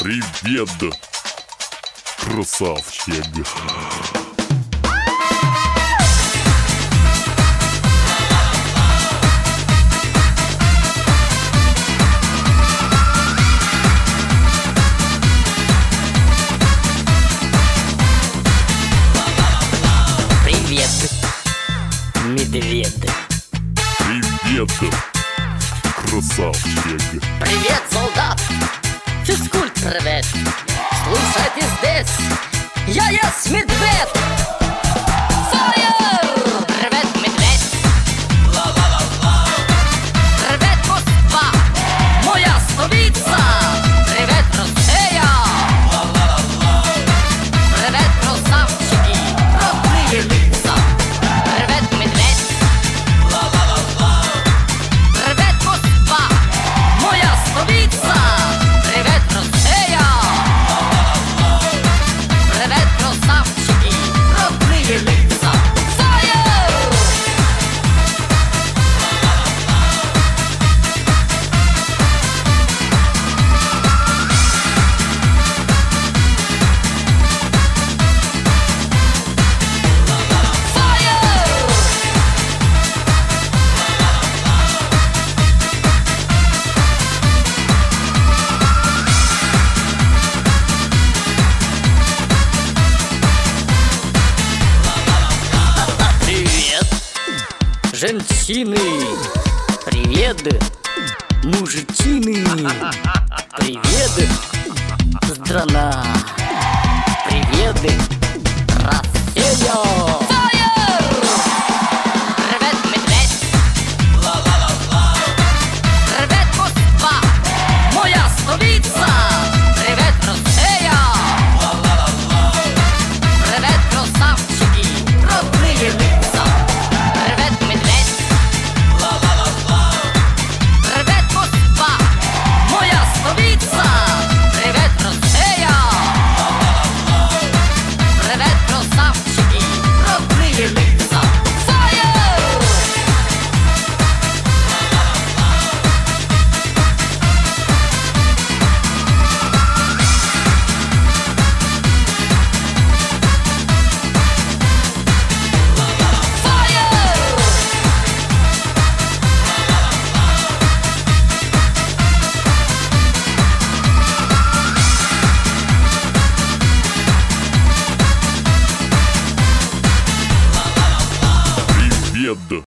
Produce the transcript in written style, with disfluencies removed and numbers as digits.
Привет, красавчик. Привет, медведь. Привет, красавчик. Привет, солдат. Физкульт, привет. Слушайте здесь. Я есть медведь. Фаер! Привет, медведь. Привет, Москва. Моя столица. Привет, Россия. Привет, красавчики. Родные лица. Привет, медведь. Привет, Москва. Моя столица. Привет, Россия. Привет, красавчики. Родные лица. Фаер! Привет, женщины. Привет, мужчины. Привет, страна. Привет, Россия.